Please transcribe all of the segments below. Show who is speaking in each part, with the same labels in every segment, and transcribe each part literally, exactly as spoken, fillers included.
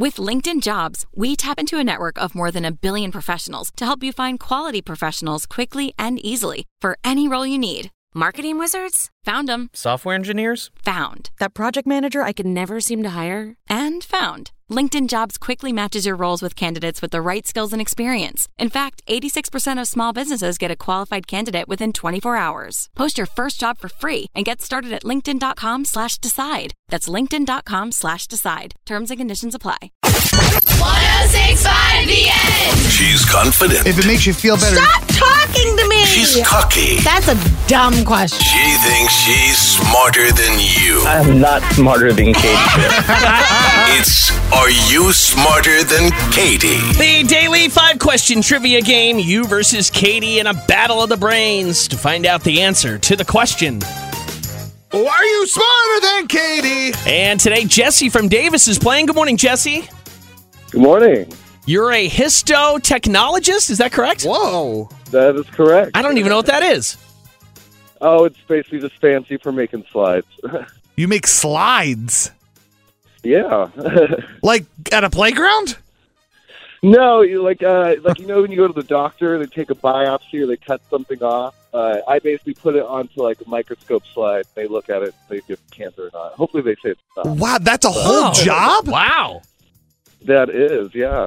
Speaker 1: With LinkedIn Jobs, we tap into a network of more than a billion professionals to help you find quality professionals quickly and easily for any role you need. Marketing wizards? Found them.
Speaker 2: Software engineers?
Speaker 1: Found. That project manager I could never seem to hire? And found. LinkedIn Jobs quickly matches your roles with candidates with the right skills and experience. In fact, eighty-six percent of small businesses get a qualified candidate within twenty-four hours. Post your first job for free and get started at linkedin.com slash decide. That's linkedin.com slash decide. Terms and conditions apply.
Speaker 3: one oh six point five The Edge.
Speaker 4: She's confident.
Speaker 5: If it makes you feel better.
Speaker 6: Stop talking to me.
Speaker 4: She's cocky.
Speaker 6: That's a dumb question.
Speaker 4: She thinks she's smarter than you.
Speaker 7: I'm not smarter than Katie.
Speaker 4: It's Are You Smarter Than Katie?
Speaker 2: The daily five-question trivia game, you versus Katie in a battle of the brains to find out the answer to the question.
Speaker 5: Are you smarter than Katie?
Speaker 2: And today, Jesse from Davis is playing. Good morning, Jesse.
Speaker 7: Good morning.
Speaker 2: You're a histotechnologist, is that correct?
Speaker 5: Whoa.
Speaker 7: That is correct.
Speaker 2: I don't even know what that is.
Speaker 7: Oh, it's basically just fancy for making slides.
Speaker 5: You make slides?
Speaker 7: Yeah.
Speaker 5: Like at a playground?
Speaker 7: No, you like uh, like you know when you go to the doctor, they take a biopsy or they cut something off. Uh, I basically put it onto like a microscope slide. They look at it, they give cancer or not. Hopefully, they say it's not.
Speaker 5: Wow, that's a whole
Speaker 2: Oh,
Speaker 5: job?
Speaker 2: Wow.
Speaker 7: That is, yeah.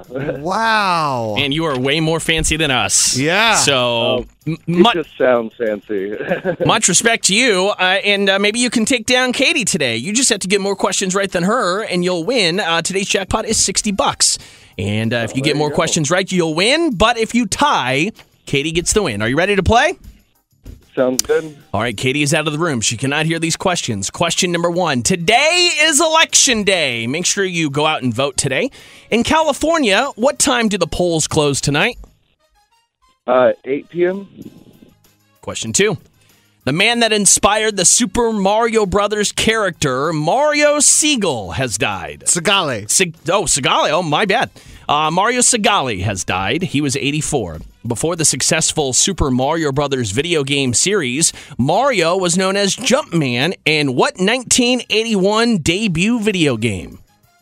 Speaker 5: Wow.
Speaker 2: And you are way more fancy than us.
Speaker 5: Yeah.
Speaker 2: So,
Speaker 7: Um,
Speaker 2: m-
Speaker 7: It
Speaker 2: mu-
Speaker 7: just sounds fancy.
Speaker 2: much respect to you. Uh, and uh, maybe you can take down Katie today. You just have to get more questions right than her, and you'll win. Uh, today's jackpot is sixty bucks. And uh, if you get
Speaker 7: there
Speaker 2: more
Speaker 7: you go.
Speaker 2: questions right, you'll win. But if you tie, Katie gets the win. Are you ready to play?
Speaker 7: Sounds good.
Speaker 2: All right, Katie is out of the room. She cannot hear these questions. Question number one. Today is election day. Make sure you go out and vote today. In California, what time do the polls close tonight?
Speaker 7: Uh, eight p.m.
Speaker 2: Question two. The man that inspired the Super Mario Brothers character, Mario Segale, has died.
Speaker 5: Segale.
Speaker 2: Sig- oh, Segale. Oh, my bad. Uh, Mario Segale has died. He was eighty-four. Before the successful Super Mario Brothers video game series, Mario was known as Jumpman in what nineteen eighty-one debut video game?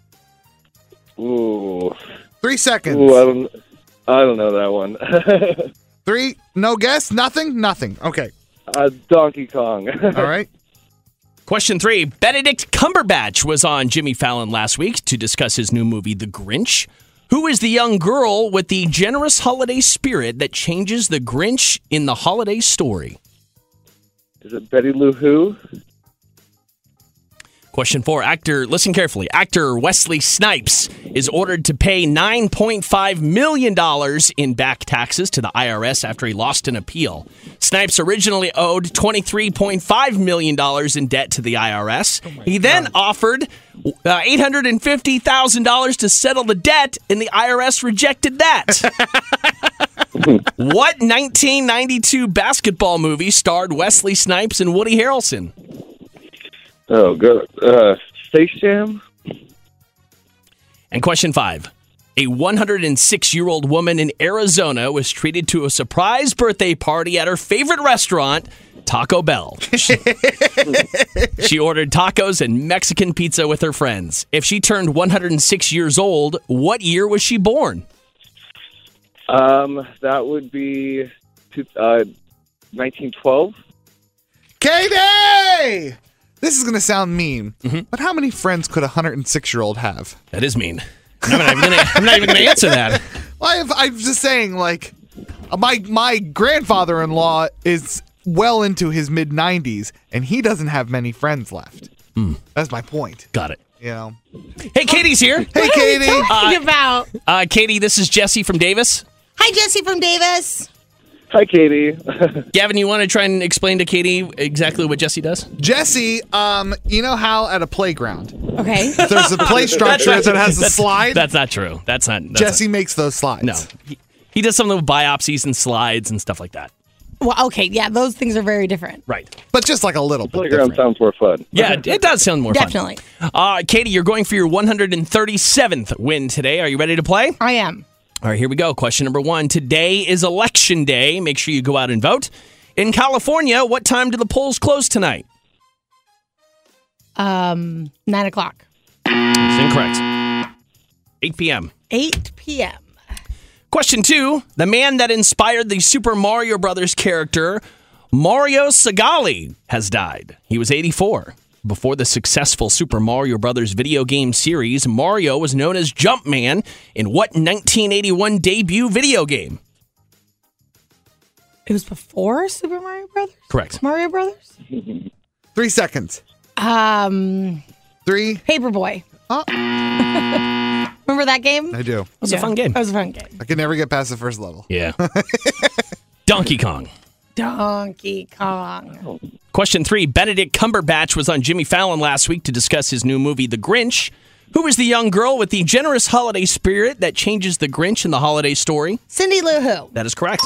Speaker 7: Ooh.
Speaker 5: Three seconds.
Speaker 7: Ooh, I don't, I don't know that one.
Speaker 5: Three. No guess? Nothing? Nothing. Okay.
Speaker 7: uh, Donkey Kong.
Speaker 5: All right.
Speaker 2: Question three. Benedict Cumberbatch was on Jimmy Fallon last week to discuss his new movie, The Grinch. Who is the young girl with the generous holiday spirit that changes the Grinch in the holiday story?
Speaker 7: Is it Betty Lou Who?
Speaker 2: Question four. Actor, listen carefully. Actor Wesley Snipes is ordered to pay nine point five million dollars in back taxes to the I R S after he lost an appeal. Snipes originally owed twenty-three point five million dollars in debt to the I R S. He then offered uh, eight hundred fifty thousand dollars to settle the debt, and the I R S rejected that. What nineteen ninety-two basketball movie starred Wesley Snipes and Woody Harrelson?
Speaker 7: Oh, good. Uh, Space Jam?
Speaker 2: And question five. A one hundred six-year-old woman in Arizona was treated to a surprise birthday party at her favorite restaurant, Taco Bell. She, she ordered tacos and Mexican pizza with her friends. If she turned one hundred six years old, what year was she born?
Speaker 7: Um, that would be two, uh, nineteen twelve.
Speaker 5: Katie! This is going to sound mean,
Speaker 2: Mm-hmm.
Speaker 5: but how many friends could a one hundred six-year-old have?
Speaker 2: That is mean. I'm not even gonna, I'm not even going to answer that.
Speaker 5: Well, I I'm just saying, like, my my grandfather-in-law is well into his mid nineties, and he doesn't have many friends left.
Speaker 2: Hmm.
Speaker 5: That's my point.
Speaker 2: Got it.
Speaker 5: You know.
Speaker 2: Hey, Katie's here.
Speaker 5: Hey, Katie.
Speaker 6: Talking about.
Speaker 2: Uh, Katie, this is Jesse from Davis.
Speaker 6: Hi, Jesse from Davis.
Speaker 7: Hi, Katie.
Speaker 2: Gavin, you want to try and explain to Katie exactly what Jesse does?
Speaker 5: Jesse, um, you know how at a playground
Speaker 6: Okay.
Speaker 5: there's a play structure that has a
Speaker 2: That's-
Speaker 5: slide?
Speaker 2: That's not true. That's not. That's
Speaker 5: Jesse makes those slides.
Speaker 2: No. He, he does something with biopsies and slides and stuff like that.
Speaker 6: Well, okay, yeah, those things are very different.
Speaker 2: Right.
Speaker 5: But just like a little bit
Speaker 7: Playground
Speaker 5: different.
Speaker 7: sounds more fun.
Speaker 2: Yeah, it does sound more
Speaker 6: Definitely.
Speaker 2: fun. Uh, Katie, you're going for your one hundred thirty-seventh win today. Are you ready to play?
Speaker 6: I am.
Speaker 2: All right, here we go. Question number one. Today is election day. Make sure you go out and vote. In California, what time do the polls close tonight?
Speaker 6: Um, nine o'clock.
Speaker 2: It's incorrect. eight p.m.
Speaker 6: eight p.m.
Speaker 2: Question two. The man that inspired the Super Mario Brothers character, Mario Segali, has died. He was eighty-four. Before the successful Super Mario Brothers video game series, Mario was known as Jumpman in what nineteen eighty-one debut video game?
Speaker 6: It was before Super Mario Brothers?
Speaker 2: Correct.
Speaker 6: Mario Brothers?
Speaker 5: Three seconds.
Speaker 6: Um,
Speaker 5: Three.
Speaker 6: Paperboy.
Speaker 5: Oh.
Speaker 6: Remember that game?
Speaker 5: I do.
Speaker 2: It was a fun game.
Speaker 6: That was a fun game.
Speaker 5: I could never get past the first level.
Speaker 2: Yeah. Donkey Kong.
Speaker 6: Donkey Kong.
Speaker 2: Question three. Benedict Cumberbatch was on Jimmy Fallon last week to discuss his new movie, The Grinch. Who is the young girl with the generous holiday spirit that changes the Grinch in the holiday story?
Speaker 6: Cindy Lou Who.
Speaker 2: That is correct.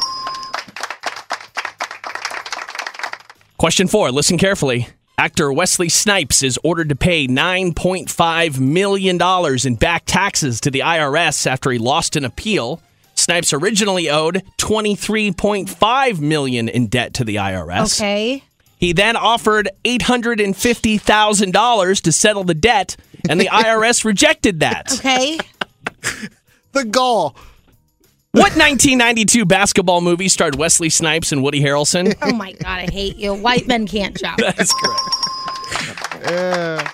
Speaker 2: Question four. Listen carefully. Actor Wesley Snipes is ordered to pay nine point five million dollars in back taxes to the I R S after he lost an appeal. Snipes originally owed twenty-three point five million dollars in debt to the I R S.
Speaker 6: Okay.
Speaker 2: He then offered eight hundred fifty thousand dollars to settle the debt, and the I R S rejected that.
Speaker 6: Okay.
Speaker 5: The gall.
Speaker 2: What nineteen ninety-two basketball movie starred Wesley Snipes and Woody Harrelson?
Speaker 6: Oh, my God. I hate you. White men can't jump.
Speaker 2: That's correct.
Speaker 5: Yeah.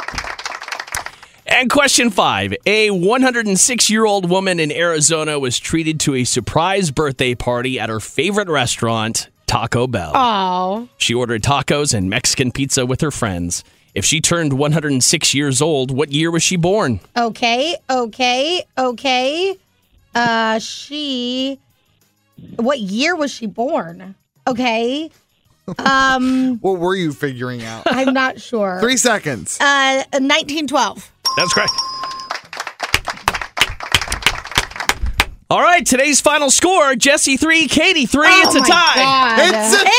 Speaker 2: And question five. A one hundred six-year-old woman in Arizona was treated to a surprise birthday party at her favorite restaurant, Taco Bell.
Speaker 6: Oh.
Speaker 2: She ordered tacos and Mexican pizza with her friends. If she turned one hundred six years old, what year was she born?
Speaker 6: Okay. Okay. Okay. Uh, she. What year was she born? Okay. Um,
Speaker 5: What were you figuring out?
Speaker 6: I'm not sure.
Speaker 5: Three seconds.
Speaker 6: Uh, nineteen twelve.
Speaker 2: That's correct. All right, today's final score, Jesse three, Katie three.
Speaker 6: Oh
Speaker 2: it's a
Speaker 6: my
Speaker 2: tie.
Speaker 6: God.
Speaker 5: It's a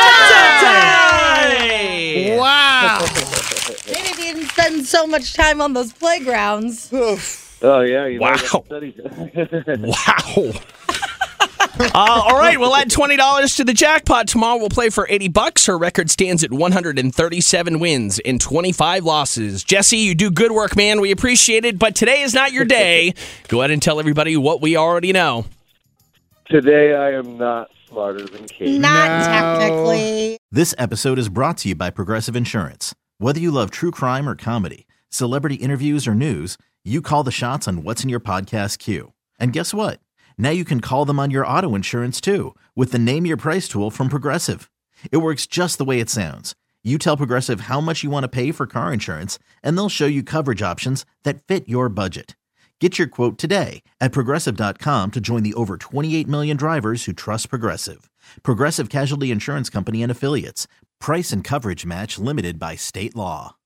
Speaker 6: It's a tie.
Speaker 2: Tie.
Speaker 5: Wow.
Speaker 6: Maybe we didn't spend so much time on those playgrounds.
Speaker 7: Oh, yeah. You know,
Speaker 2: Wow.
Speaker 7: I gotta study.
Speaker 2: Wow. uh, all right, we'll add twenty dollars to the jackpot. Tomorrow we'll play for eighty bucks. Her record stands at one hundred thirty-seven wins and twenty-five losses. Jesse, you do good work, man. We appreciate it, but today is not your day. Go ahead and tell everybody what we already know.
Speaker 7: Today, I am not smarter than Kate.
Speaker 6: Not
Speaker 5: No.
Speaker 6: technically.
Speaker 8: This episode is brought to you by Progressive Insurance. Whether you love true crime or comedy, celebrity interviews or news, you call the shots on what's in your podcast queue. And guess what? Now you can call them on your auto insurance too with the Name Your Price tool from Progressive. It works just the way it sounds. You tell Progressive how much you want to pay for car insurance, and they'll show you coverage options that fit your budget. Get your quote today at Progressive dot com to join the over twenty-eight million drivers who trust Progressive. Progressive Casualty Insurance Company and Affiliates. Price and coverage match limited by state law.